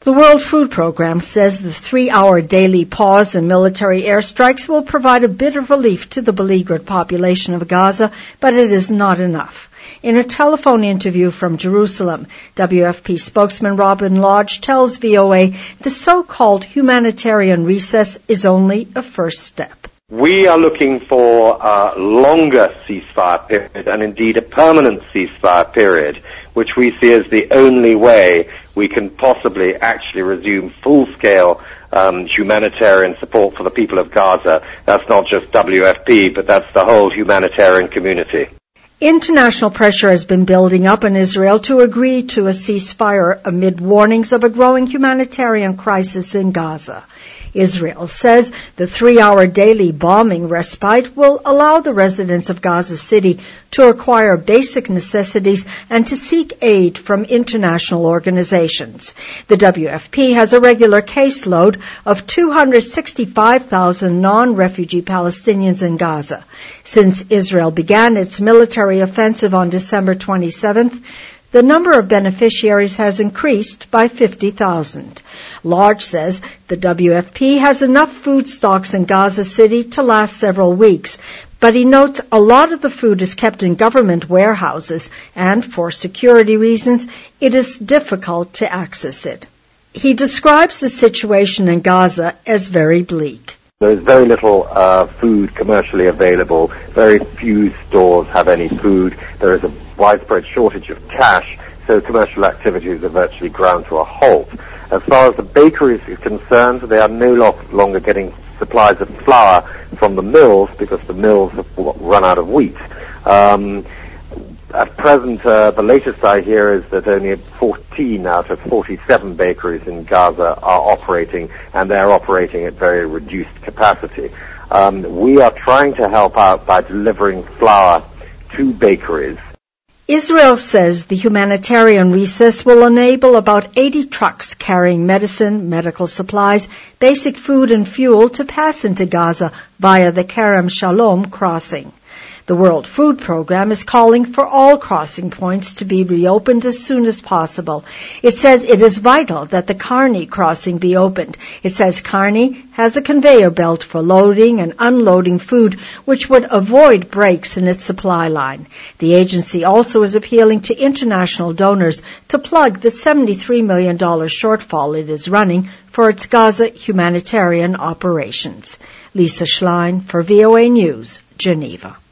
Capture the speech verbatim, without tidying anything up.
The World Food Programme says the three-hour daily pause in military airstrikes will provide a bit of relief to the beleaguered population of Gaza, but it is not enough. In a telephone interview from Jerusalem, W F P spokesman Robin Lodge tells V O A the so-called humanitarian recess is only a first step. We are looking for a longer ceasefire period, and indeed a permanent ceasefire period, which we see as the only way we can possibly actually resume full-scale um, humanitarian support for the people of Gaza. That's not just W F P, but that's the whole humanitarian community. International pressure has been building up on Israel to agree to a ceasefire amid warnings of a growing humanitarian crisis in Gaza. Israel says the three-hour daily bombing respite will allow the residents of Gaza City to acquire basic necessities and to seek aid from international organizations. The W F P has a regular caseload of two hundred sixty-five thousand non-refugee Palestinians in Gaza. Since Israel began its military offensive on December twenty-seventh, the number of beneficiaries has increased by fifty thousand. Lodge says the W F P has enough food stocks in Gaza City to last several weeks, but he notes a lot of the food is kept in government warehouses, and for security reasons, it is difficult to access it. He describes the situation in Gaza as very bleak. There's very little uh, food commercially available. Very few stores have any food. There is a widespread shortage of cash, so commercial activities are virtually ground to a halt. As far as the bakeries are concerned, they are no longer getting supplies of flour from the mills because the mills have run out of wheat. Um, At present, uh, the latest I hear is that only fourteen out of forty-seven bakeries in Gaza are operating, and they're operating at very reduced capacity. Um, we are trying to help out by delivering flour to bakeries. Israel says the humanitarian recess will enable about eighty trucks carrying medicine, medical supplies, basic food and fuel to pass into Gaza via the Kerem Shalom crossing. The World Food Programme is calling for all crossing points to be reopened as soon as possible. It says it is vital that the Karni crossing be opened. It says Karni has a conveyor belt for loading and unloading food, which would avoid breaks in its supply line. The agency also is appealing to international donors to plug the seventy-three million dollars shortfall it is running for its Gaza humanitarian operations. Lisa Schlein for V O A News, Geneva.